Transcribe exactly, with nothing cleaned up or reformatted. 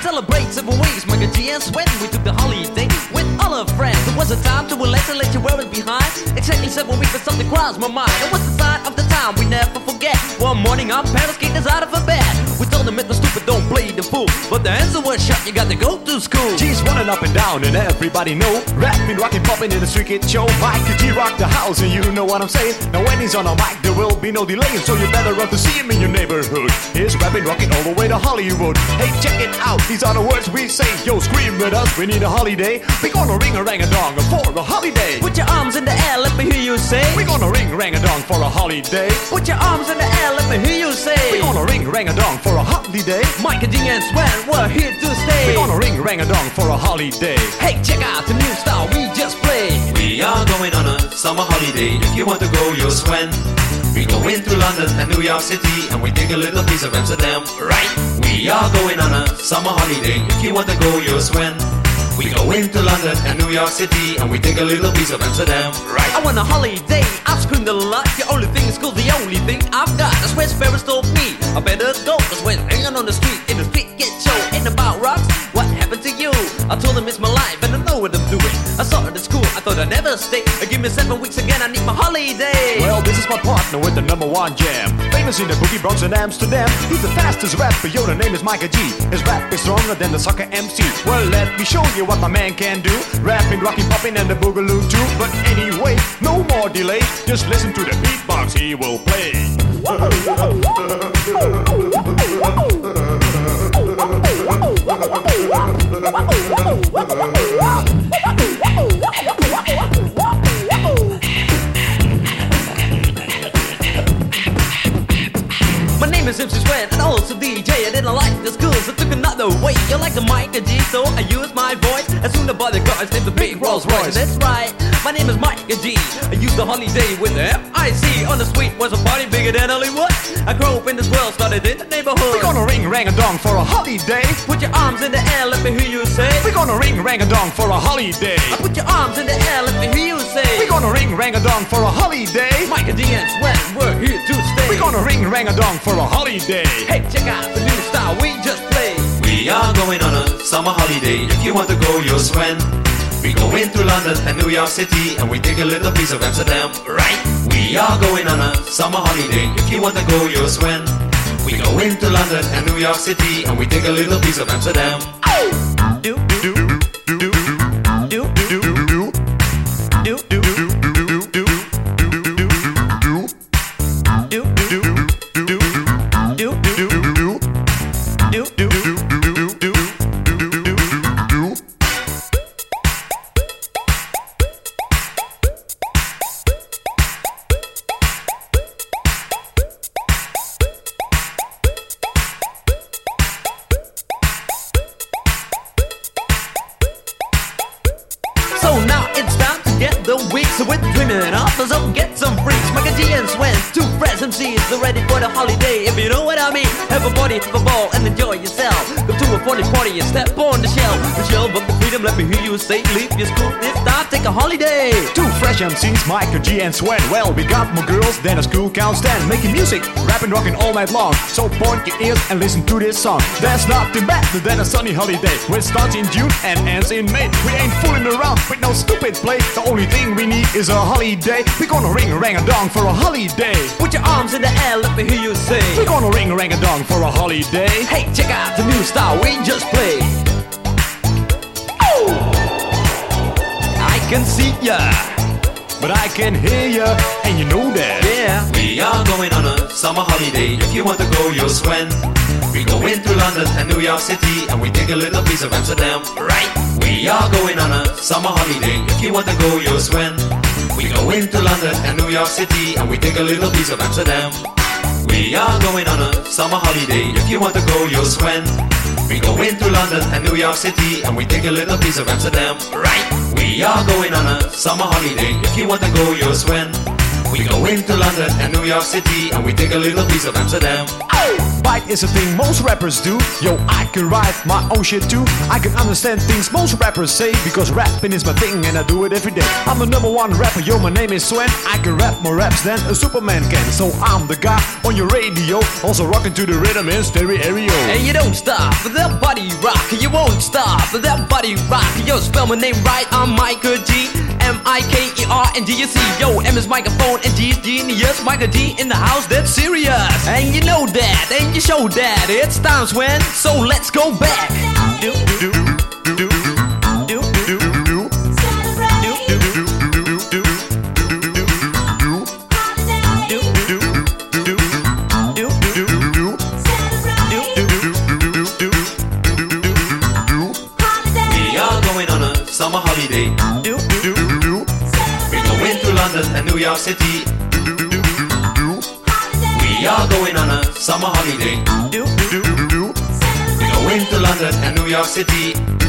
celebrate seven weeks, Michael G and Sweat. We took the holiday with all our friends. It was a time to relax and let your worries behind. Exactly seven weeks, but something crossed my mind. It was the sign of the time we never forget. One morning our parents kicked us out of a bed. We told them it was stupid, don't play the fool. But the answer was shut, you got to go to school. G's running up and down and everybody know. Rapping, rocking, popping in the street kid show. Michael G rock the house and you know what I'm saying. Now when he's on a mic there will be no delay, so you better run to see him in your neighborhood. He's rapping, rocking all the way to Hollywood. Hey, check it out, these are the words we say. Yo, scream with us, we need a holiday. We gonna ring a rang a dong for a holiday. Put your arms in the air, let me hear you say. We gonna ring rang a dong for a holiday. Put your arms in the air, let me hear you say. We gonna ring rang a dong for a holiday. Michael G and Sweat, we're here to stay. We gonna ring rang a dong for a holiday. Hey, check out the new style we just played. We are going on a summer holiday. If you want to go, you'll swim. We go into London and New York City, and we take a little piece of Amsterdam, right? We are going on a summer holiday. If you want to go, you'll swim. We go into London and New York City, and we take a little piece of Amsterdam, right? I want a holiday, I've screamed a lot. The only thing is cool, the only thing I've got. That's where Sparrows told me I better go. That's when hanging on the street in the street get show. Ain't about rocks, what happened to you? I told him it's my life and I know what I'm doing. I saw it at school, I thought I'd never stay. Give me seven weeks again, I need my holiday. Well, this is my partner with the number one jam. Famous in the boogie Bronx and Amsterdam. He's the fastest rapper, yo, the name is Michael G. His rap is stronger than the soccer M C. Well, let me show you what my man can do. Rapping, rocking, popping and the boogaloo too. But anyway, no more delay. Just listen to the beatbox he will play. My name is M C Sweat and also D J. I didn't like the school, so took another way. You like the Michael G, so I used my voice. As soon as the bodyguards named the big Rolls Royce. That's right, my name is Michael G. I used the holiday with the F I C. On the street was a party bigger than Hollywood. I grew up in this world, started in the neighborhood. We gonna ring rang a dong for a holiday. Put your arms in the air, let me hear you say. We gonna ring rang a dong for a holiday. I put your arms in the air, let me hear you say. We gonna ring rang a dong for a holiday. Michael G and Sweat, we're here to stay. We gonna ring rang a dong for a holiday. Hey, check out the new style we just played. We are going on a summer holiday. If you want to go, you'll swim. We go into London and New York City, and we take a little piece of Amsterdam, right? We are going on a summer holiday. If you want to go, you'll swim. We go into London and New York City, and we take a little piece of Amsterdam. Do do do do do do do do do do. So now it's time to get the weeks with dreaming offers up, get some freaks. Michael G and Swen, two fresh M Cs, they're ready for the holiday. If you know what I mean, have a party, have a ball, and enjoy yourself. Go to a forty party and step on the shelf. Michelle, but the freedom, let me hear you say, leave your school, it's time, take a holiday. Two fresh M Cs, Michael G and Swen. Well, we got more girls than a school can stand. Making music, rapping, rocking all night long. So point your ears and listen to this song. There's nothing better than a sunny holiday, which starts in June and ends in May. We ain't fooling around with no stupid play. The only thing we need is a holiday. We're gonna ring rang a dong for a holiday. Put your arms in the air, let me hear you say. We're gonna ring rang a dong for a holiday. Hey, check out the new style we just played. Oh, I can see ya, but I can hear ya, and you know that. Yeah. We are going on a summer holiday. If you want to go, you'll swim. We go into London and New York City, and we take a little piece of Amsterdam, right? We are going on a summer holiday. If you want to go, you'll swim. We go into London and New York City, and we take a little piece of Amsterdam. We are going on a summer holiday. If you want to go, you'll swim. We go into London and New York City, and we take a little piece of Amsterdam, right? We are going on a summer holiday. If you want to go, you'll swim. We go into London and New York City, and we take a little piece of Amsterdam. bite is a thing most rappers do. Yo, I can write my own shit too. I can understand things most rappers say, because rapping is my thing and I do it every day. I'm the number one rapper, yo, my name is Sven. I can rap more raps than a Superman can. So I'm the guy on your radio, also rocking to the rhythm in stereo. And you don't stop with that body rock. You won't stop with that body rock. Yo, spell my name right, I'm Michael G. M I K E R N G S E. Yo, M is microphone and G is genius. Michael G in the house, that's serious. And you know that, and you show that. It's time, Sven, so let's go back. Do, do, do, do, do, do, do, do. Summer holiday. Do, do, do. We're going to London and New York City. We are going on a summer holiday. Do, do, do. We're going to London and New York City.